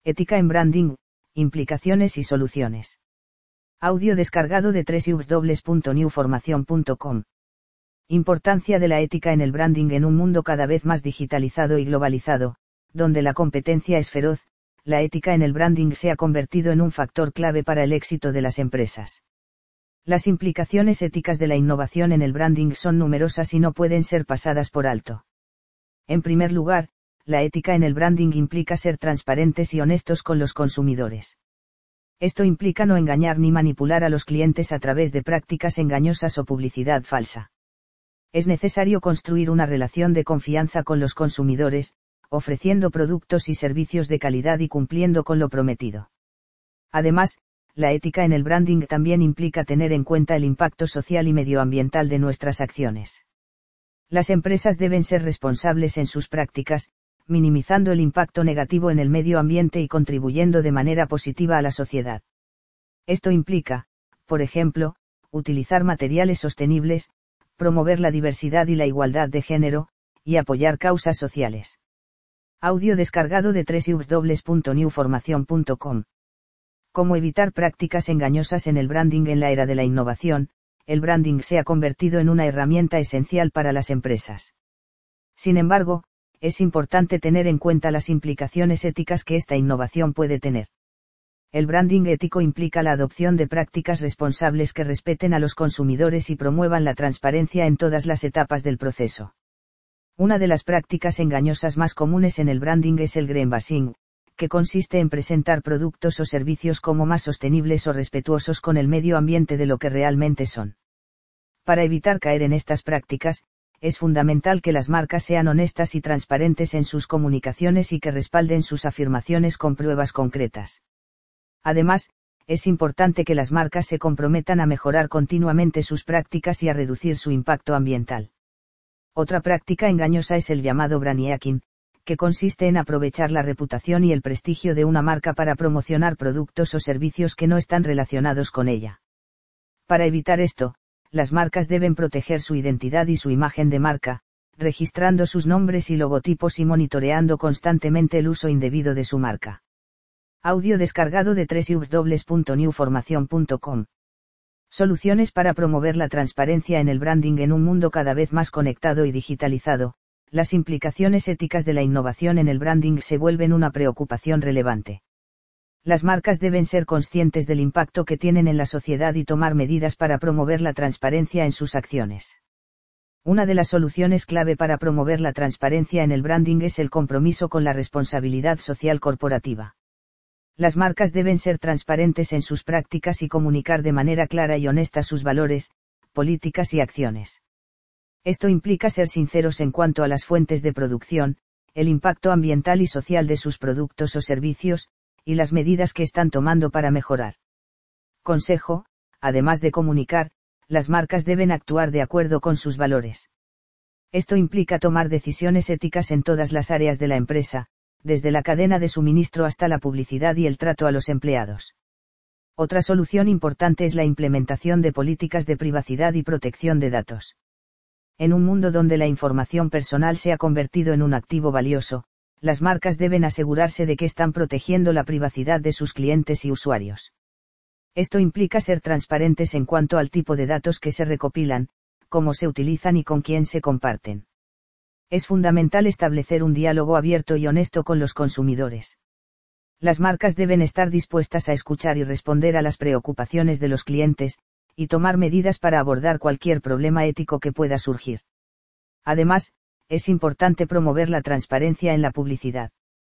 Ética en branding, implicaciones y soluciones. Audio descargado de www.newformacion.com. Importancia de la ética en el branding en un mundo cada vez más digitalizado y globalizado, donde la competencia es feroz. La ética en el branding se ha convertido en un factor clave para el éxito de las empresas. Las implicaciones éticas de la innovación en el branding son numerosas y no pueden ser pasadas por alto. En primer lugar, la ética en el branding implica ser transparentes y honestos con los consumidores. Esto implica no engañar ni manipular a los clientes a través de prácticas engañosas o publicidad falsa. Es necesario construir una relación de confianza con los consumidores, ofreciendo productos y servicios de calidad y cumpliendo con lo prometido. Además, la ética en el branding también implica tener en cuenta el impacto social y medioambiental de nuestras acciones. Las empresas deben ser responsables en sus prácticas, minimizando el impacto negativo en el medio ambiente y contribuyendo de manera positiva a la sociedad. Esto implica, por ejemplo, utilizar materiales sostenibles, promover la diversidad y la igualdad de género, y apoyar causas sociales. Audio descargado de www.newformacion.com. Cómo evitar prácticas engañosas en el branding. En la era de la innovación, el branding se ha convertido en una herramienta esencial para las empresas. Sin embargo, es importante tener en cuenta las implicaciones éticas que esta innovación puede tener. El branding ético implica la adopción de prácticas responsables que respeten a los consumidores y promuevan la transparencia en todas las etapas del proceso. Una de las prácticas engañosas más comunes en el branding es el greenwashing, que consiste en presentar productos o servicios como más sostenibles o respetuosos con el medio ambiente de lo que realmente son. Para evitar caer en estas prácticas, es fundamental que las marcas sean honestas y transparentes en sus comunicaciones y que respalden sus afirmaciones con pruebas concretas. Además, es importante que las marcas se comprometan a mejorar continuamente sus prácticas y a reducir su impacto ambiental. Otra práctica engañosa es el llamado brandjacking, que consiste en aprovechar la reputación y el prestigio de una marca para promocionar productos o servicios que no están relacionados con ella. Para evitar esto, las marcas deben proteger su identidad y su imagen de marca, registrando sus nombres y logotipos y monitoreando constantemente el uso indebido de su marca. Audio descargado de www.newformacion.com. Soluciones para promover la transparencia en el branding. En un mundo cada vez más conectado y digitalizado, las implicaciones éticas de la innovación en el branding se vuelven una preocupación relevante. Las marcas deben ser conscientes del impacto que tienen en la sociedad y tomar medidas para promover la transparencia en sus acciones. Una de las soluciones clave para promover la transparencia en el branding es el compromiso con la responsabilidad social corporativa. Las marcas deben ser transparentes en sus prácticas y comunicar de manera clara y honesta sus valores, políticas y acciones. Esto implica ser sinceros en cuanto a las fuentes de producción, el impacto ambiental y social de sus productos o servicios, y las medidas que están tomando para mejorar. Consejo: además de comunicar, las marcas deben actuar de acuerdo con sus valores. Esto implica tomar decisiones éticas en todas las áreas de la empresa, desde la cadena de suministro hasta la publicidad y el trato a los empleados. Otra solución importante es la implementación de políticas de privacidad y protección de datos. En un mundo donde la información personal se ha convertido en un activo valioso, las marcas deben asegurarse de que están protegiendo la privacidad de sus clientes y usuarios. Esto implica ser transparentes en cuanto al tipo de datos que se recopilan, cómo se utilizan y con quién se comparten. Es fundamental establecer un diálogo abierto y honesto con los consumidores. Las marcas deben estar dispuestas a escuchar y responder a las preocupaciones de los clientes, y tomar medidas para abordar cualquier problema ético que pueda surgir. Además, es importante promover la transparencia en la publicidad.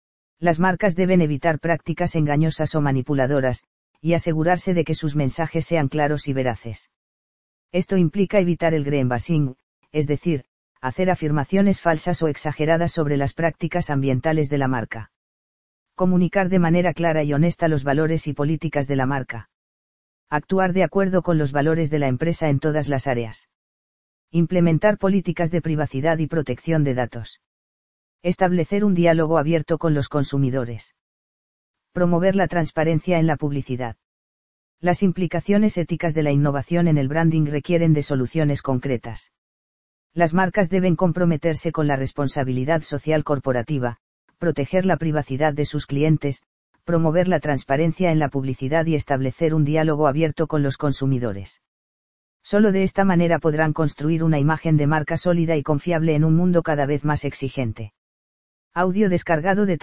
Las marcas deben evitar prácticas engañosas o manipuladoras, y asegurarse de que sus mensajes sean claros y veraces. Esto implica evitar el greenwashing, es decir, hacer afirmaciones falsas o exageradas sobre las prácticas ambientales de la marca. Comunicar de manera clara y honesta los valores y políticas de la marca. Actuar de acuerdo con los valores de la empresa en todas las áreas. Implementar políticas de privacidad y protección de datos. Establecer un diálogo abierto con los consumidores. Promover la transparencia en la publicidad. Las implicaciones éticas de la innovación en el branding requieren de soluciones concretas. Las marcas deben comprometerse con la responsabilidad social corporativa, proteger la privacidad de sus clientes, promover la transparencia en la publicidad y establecer un diálogo abierto con los consumidores. Solo de esta manera podrán construir una imagen de marca sólida y confiable en un mundo cada vez más exigente. Audio descargado de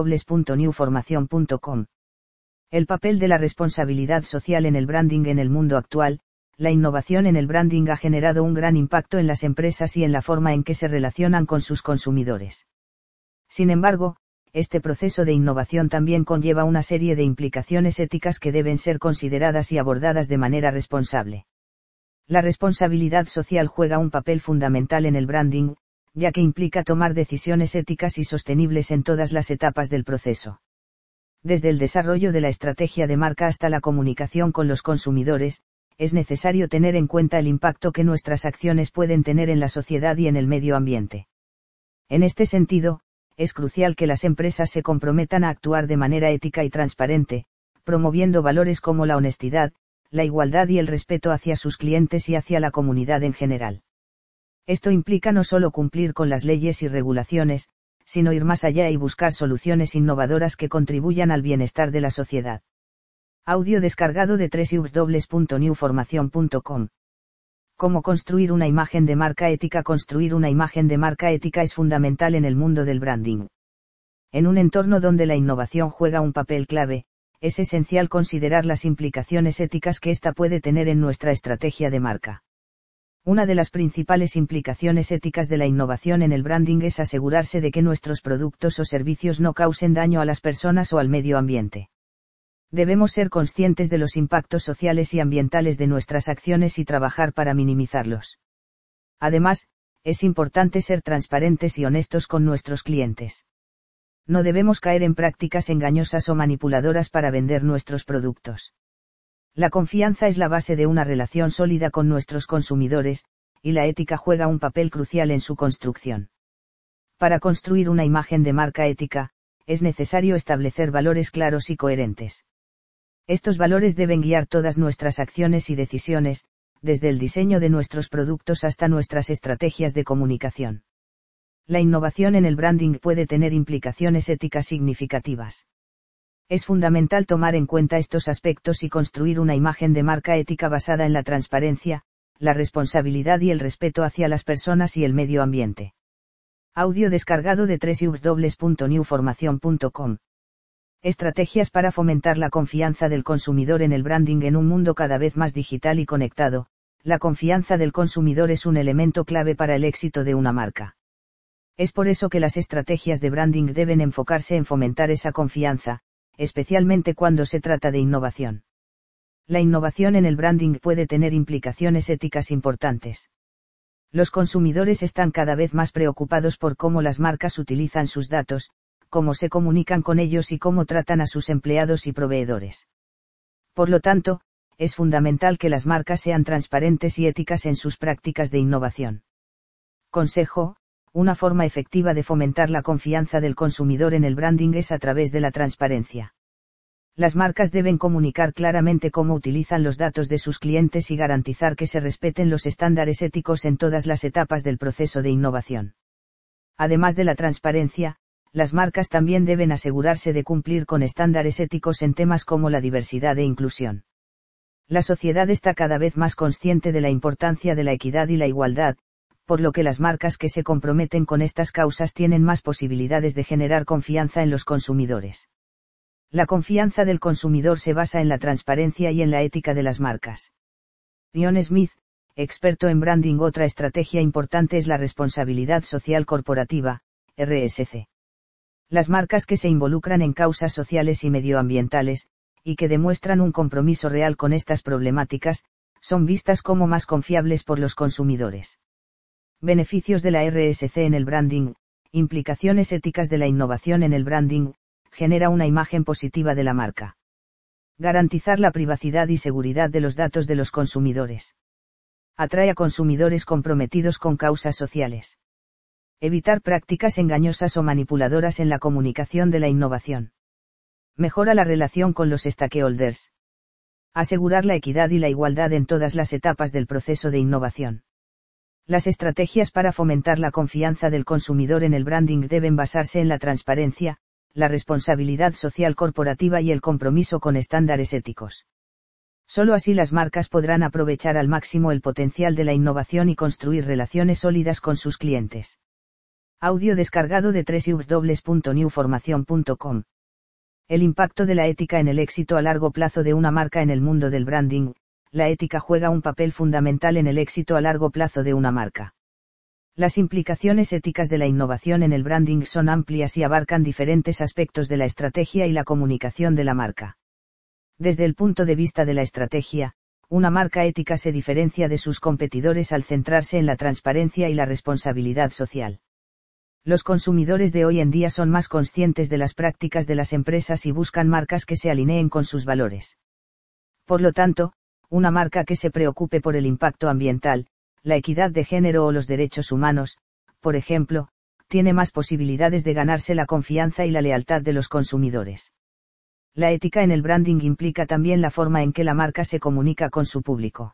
www.newformacion.com. El papel de la responsabilidad social en el branding en el mundo actual. La innovación en el branding ha generado un gran impacto en las empresas y en la forma en que se relacionan con sus consumidores. Sin embargo, este proceso de innovación también conlleva una serie de implicaciones éticas que deben ser consideradas y abordadas de manera responsable. La responsabilidad social juega un papel fundamental en el branding, ya que implica tomar decisiones éticas y sostenibles en todas las etapas del proceso. Desde el desarrollo de la estrategia de marca hasta la comunicación con los consumidores, es necesario tener en cuenta el impacto que nuestras acciones pueden tener en la sociedad y en el medio ambiente. En este sentido, es crucial que las empresas se comprometan a actuar de manera ética y transparente, promoviendo valores como la honestidad, la igualdad y el respeto hacia sus clientes y hacia la comunidad en general. Esto implica no solo cumplir con las leyes y regulaciones, sino ir más allá y buscar soluciones innovadoras que contribuyan al bienestar de la sociedad. Audio descargado de www.newformacion.com. ¿Cómo construir una imagen de marca ética? Construir una imagen de marca ética es fundamental en el mundo del branding. En un entorno donde la innovación juega un papel clave, es esencial considerar las implicaciones éticas que ésta puede tener en nuestra estrategia de marca. Una de las principales implicaciones éticas de la innovación en el branding es asegurarse de que nuestros productos o servicios no causen daño a las personas o al medio ambiente. Debemos ser conscientes de los impactos sociales y ambientales de nuestras acciones y trabajar para minimizarlos. Además, es importante ser transparentes y honestos con nuestros clientes. No debemos caer en prácticas engañosas o manipuladoras para vender nuestros productos. La confianza es la base de una relación sólida con nuestros consumidores, y la ética juega un papel crucial en su construcción. Para construir una imagen de marca ética, es necesario establecer valores claros y coherentes. Estos valores deben guiar todas nuestras acciones y decisiones, desde el diseño de nuestros productos hasta nuestras estrategias de comunicación. La innovación en el branding puede tener implicaciones éticas significativas. Es fundamental tomar en cuenta estos aspectos y construir una imagen de marca ética basada en la transparencia, la responsabilidad y el respeto hacia las personas y el medio ambiente. Audio descargado de www.newformacion.com. Estrategias para fomentar la confianza del consumidor en el branding en un mundo cada vez más digital y conectado. La confianza del consumidor es un elemento clave para el éxito de una marca. Es por eso que las estrategias de branding deben enfocarse en fomentar esa confianza, especialmente cuando se trata de innovación. La innovación en el branding puede tener implicaciones éticas importantes. Los consumidores están cada vez más preocupados por cómo las marcas utilizan sus datos, cómo se comunican con ellos y cómo tratan a sus empleados y proveedores. Por lo tanto, es fundamental que las marcas sean transparentes y éticas en sus prácticas de innovación. Consejo: una forma efectiva de fomentar la confianza del consumidor en el branding es a través de la transparencia. Las marcas deben comunicar claramente cómo utilizan los datos de sus clientes y garantizar que se respeten los estándares éticos en todas las etapas del proceso de innovación. Además de la transparencia, las marcas también deben asegurarse de cumplir con estándares éticos en temas como la diversidad e inclusión. La sociedad está cada vez más consciente de la importancia de la equidad y la igualdad, por lo que las marcas que se comprometen con estas causas tienen más posibilidades de generar confianza en los consumidores. La confianza del consumidor se basa en la transparencia y en la ética de las marcas. Ian Smith, experto en branding. Otra estrategia importante es la responsabilidad social corporativa, RSC. Las marcas que se involucran en causas sociales y medioambientales, y que demuestran un compromiso real con estas problemáticas, son vistas como más confiables por los consumidores. Beneficios de la RSC en el branding. Implicaciones éticas de la innovación en el branding. Genera una imagen positiva de la marca. Garantizar la privacidad y seguridad de los datos de los consumidores. Atrae a consumidores comprometidos con causas sociales. Evitar prácticas engañosas o manipuladoras en la comunicación de la innovación. Mejora la relación con los stakeholders. Asegurar la equidad y la igualdad en todas las etapas del proceso de innovación. Las estrategias para fomentar la confianza del consumidor en el branding deben basarse en la transparencia, la responsabilidad social corporativa y el compromiso con estándares éticos. Solo así las marcas podrán aprovechar al máximo el potencial de la innovación y construir relaciones sólidas con sus clientes. Audio descargado de www.newformacion.com. El impacto de la ética en el éxito a largo plazo de una marca en el mundo del branding. La ética juega un papel fundamental en el éxito a largo plazo de una marca. Las implicaciones éticas de la innovación en el branding son amplias y abarcan diferentes aspectos de la estrategia y la comunicación de la marca. Desde el punto de vista de la estrategia, una marca ética se diferencia de sus competidores al centrarse en la transparencia y la responsabilidad social. Los consumidores de hoy en día son más conscientes de las prácticas de las empresas y buscan marcas que se alineen con sus valores. Por lo tanto, una marca que se preocupe por el impacto ambiental, la equidad de género o los derechos humanos, por ejemplo, tiene más posibilidades de ganarse la confianza y la lealtad de los consumidores. La ética en el branding implica también la forma en que la marca se comunica con su público.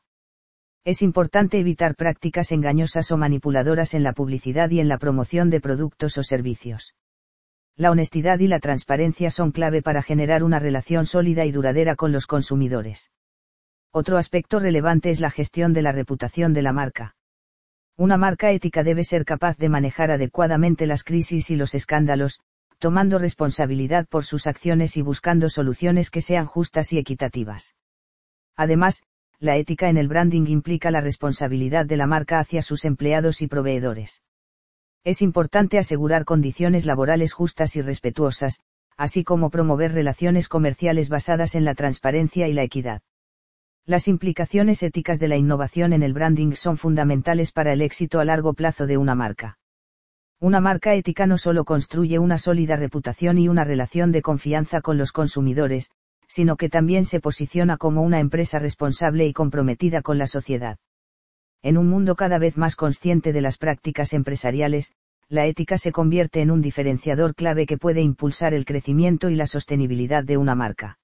Es importante evitar prácticas engañosas o manipuladoras en la publicidad y en la promoción de productos o servicios. La honestidad y la transparencia son clave para generar una relación sólida y duradera con los consumidores. Otro aspecto relevante es la gestión de la reputación de la marca. Una marca ética debe ser capaz de manejar adecuadamente las crisis y los escándalos, tomando responsabilidad por sus acciones y buscando soluciones que sean justas y equitativas. Además, la ética en el branding implica la responsabilidad de la marca hacia sus empleados y proveedores. Es importante asegurar condiciones laborales justas y respetuosas, así como promover relaciones comerciales basadas en la transparencia y la equidad. Las implicaciones éticas de la innovación en el branding son fundamentales para el éxito a largo plazo de una marca. Una marca ética no solo construye una sólida reputación y una relación de confianza con los consumidores, sino que también se posiciona como una empresa responsable y comprometida con la sociedad. En un mundo cada vez más consciente de las prácticas empresariales, la ética se convierte en un diferenciador clave que puede impulsar el crecimiento y la sostenibilidad de una marca.